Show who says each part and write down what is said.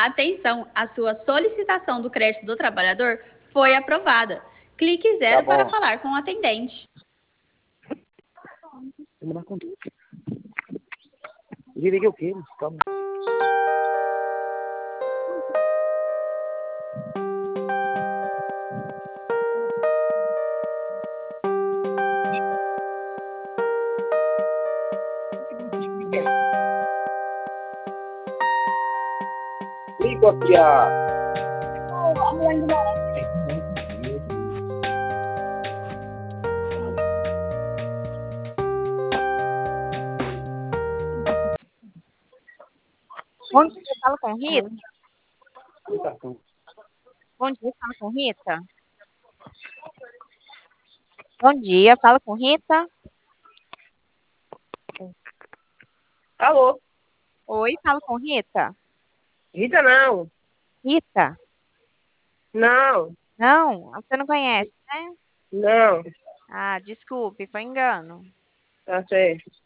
Speaker 1: Atenção, a sua solicitação do crédito do trabalhador foi aprovada. Clique
Speaker 2: Tá
Speaker 1: 0 para
Speaker 2: bom.
Speaker 1: falar com o atendente.
Speaker 2: Desliguei o quê? Calma. Liga aqui a...
Speaker 3: Bom dia, fala com Rita. Bom dia, fala com Rita. Bom dia, fala com Rita.
Speaker 4: Alô?
Speaker 3: Oi, fala com Rita.
Speaker 4: Rita não.
Speaker 3: Rita?
Speaker 4: Não.
Speaker 3: Não, você não conhece, né?
Speaker 4: Não.
Speaker 3: Ah, desculpe, foi engano.
Speaker 4: Tá certo.